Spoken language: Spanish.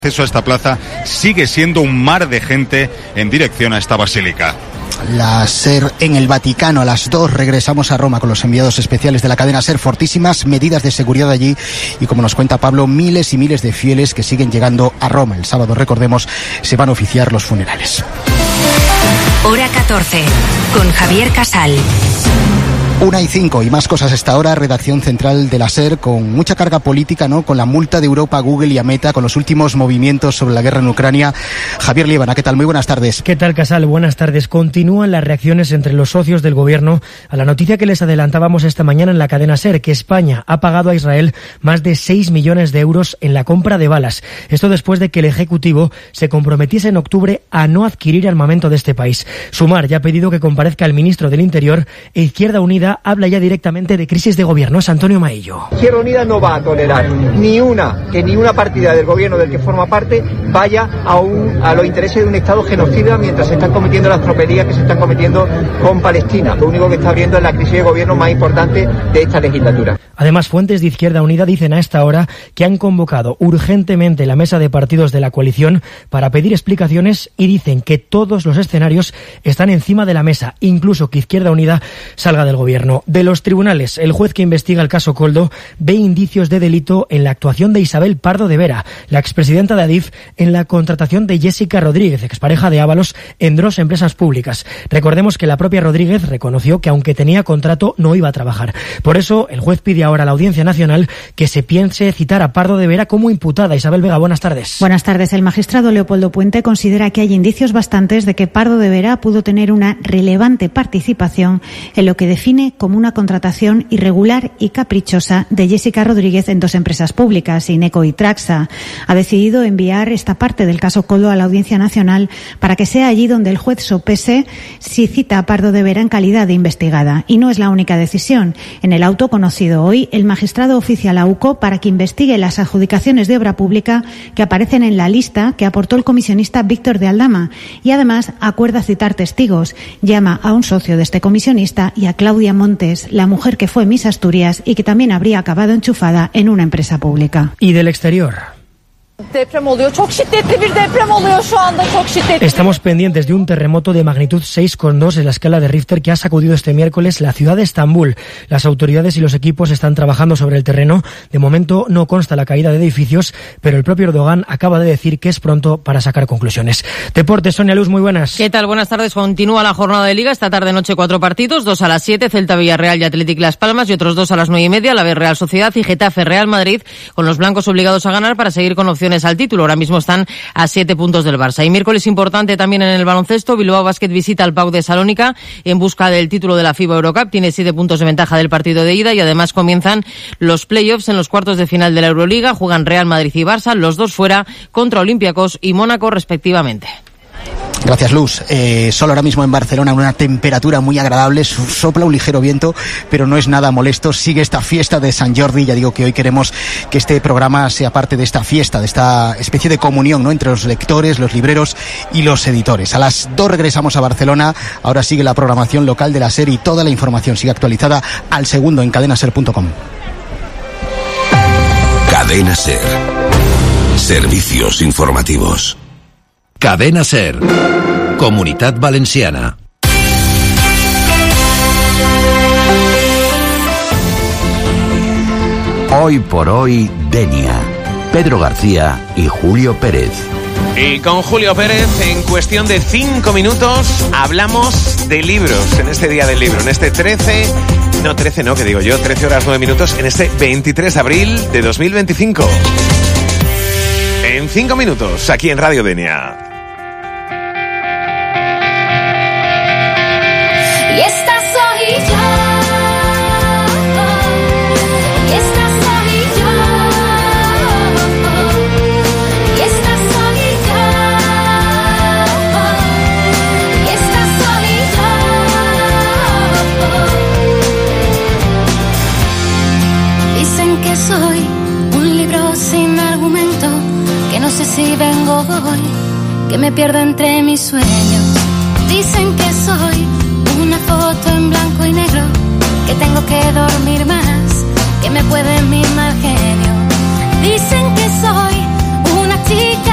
Acceso a esta plaza sigue siendo un mar de gente en dirección a esta basílica. La SER en el Vaticano. A las 2 regresamos a Roma con los enviados especiales de la cadena SER. Fortísimas medidas de seguridad allí y, como nos cuenta Pablo, miles y miles de fieles que siguen llegando a Roma. El sábado, recordemos, se van a oficiar los funerales. Hora 14, con Javier Casal. 1:05 y más cosas a esta hora. Redacción central de la SER con mucha carga política, ¿no? Con la multa de Europa a Google y a Meta, con los últimos movimientos sobre la guerra en Ucrania. Javier Liébana, ¿qué tal? Muy buenas tardes. ¿Qué tal, Casal? Buenas tardes. Continúan las reacciones entre los socios del gobierno a la noticia que les adelantábamos esta mañana en la cadena SER, que España ha pagado a Israel más de 6 millones de euros en la compra de balas. Esto después de que el Ejecutivo se comprometiese en octubre a no adquirir armamento de este país. Sumar ya ha pedido que comparezca el ministro del Interior e Izquierda Unida habla ya directamente de crisis de gobierno. Es Antonio Maillo. Izquierda Unida no va a tolerar ni una partida del gobierno del que forma parte vaya a los intereses de un Estado genocida mientras se están cometiendo las tropelías que se están cometiendo con Palestina. Lo único que está abriendo es la crisis de gobierno más importante de esta legislatura. Además, fuentes de Izquierda Unida dicen a esta hora que han convocado urgentemente la mesa de partidos de la coalición para pedir explicaciones y dicen que todos los escenarios están encima de la mesa, incluso que Izquierda Unida salga del gobierno. De los tribunales, el juez que investiga el caso Koldo ve indicios de delito en la actuación de Isabel Pardo de Vera, la expresidenta de Adif, en la contratación de Jessica Rodríguez, expareja de Ábalos, en 2 empresas públicas. Recordemos que la propia Rodríguez reconoció que aunque tenía contrato no iba a trabajar. Por eso, el juez pide ahora a la Audiencia Nacional que se piense citar a Pardo de Vera como imputada. Isabel Vega, buenas tardes. Buenas tardes. El magistrado Leopoldo Puente considera que hay indicios bastantes de que Pardo de Vera pudo tener una relevante participación en lo que define como una contratación irregular y caprichosa de Jessica Rodríguez en 2 empresas públicas, Ineco y Traxa. Ha decidido enviar esta parte del caso Koldo a la Audiencia Nacional para que sea allí donde el juez sopese si cita a Pardo de Vera en calidad de investigada. Y no es la única decisión. En el auto conocido hoy, el magistrado oficia a la UCO para que investigue las adjudicaciones de obra pública que aparecen en la lista que aportó el comisionista Víctor de Aldama y además acuerda citar testigos. Llama a un socio de este comisionista y a Claudia Montes, la mujer que fue Miss Asturias y que también habría acabado enchufada en una empresa pública. Y del exterior. Estamos pendientes de un terremoto de magnitud 6,2 en la escala de Richter que ha sacudido este miércoles la ciudad de Estambul. Las autoridades y los equipos están trabajando sobre el terreno. De momento no consta la caída de edificios, pero el propio Erdogan acaba de decir que es pronto para sacar conclusiones. Deportes, Sonia Luz, muy buenas. ¿Qué tal? Buenas tardes. Continúa la jornada de Liga. Esta tarde-noche 4 partidos, 2 a las 7, Celta Villarreal y Athletic Las Palmas, y otros 2 a las 9:30, la Real Sociedad y Getafe Real Madrid, con los blancos obligados a ganar para seguir con opciones al título. Ahora mismo están a 7 puntos del Barça. Y miércoles importante también en el baloncesto. Bilbao Basket visita al PAOK de Salónica en busca del título de la FIBA Eurocup. Tiene 7 puntos de ventaja del partido de ida y además comienzan los playoffs en los cuartos de final de la Euroliga. Juegan Real Madrid y Barça, los 2 fuera, contra Olympiacos y Mónaco respectivamente. Gracias, Luz. Solo ahora mismo en Barcelona una temperatura muy agradable, sopla un ligero viento, pero no es nada molesto. Sigue esta fiesta de Sant Jordi. Ya digo que hoy queremos que este programa sea parte de esta fiesta, de esta especie de comunión, ¿no?, entre los lectores, los libreros y los editores. A las 2 regresamos a Barcelona. Ahora sigue la programación local de la SER y toda la información sigue actualizada al segundo en cadenaser.com. Cadena SER. Servicios informativos. Cadena SER. Comunitat Valenciana. Hoy por hoy, Denia. Pedro García y Julio Pérez. Y con Julio Pérez, en cuestión de 5 minutos, hablamos de libros en este Día del Libro, en este 13 horas 9 minutos, en este 23 de abril de 2025. En 5 minutos, aquí en Radio Denia. Y esta soy yo. Y esta soy yo. Y esta soy yo. Y esta soy yo. Dicen que soy un libro sin argumento, que no sé si vengo hoy, que me pierdo entre mis sueños. Dicen que soy una foto en blanco y negro, que tengo que dormir más, que me puede mimar genio. Dicen que soy una chica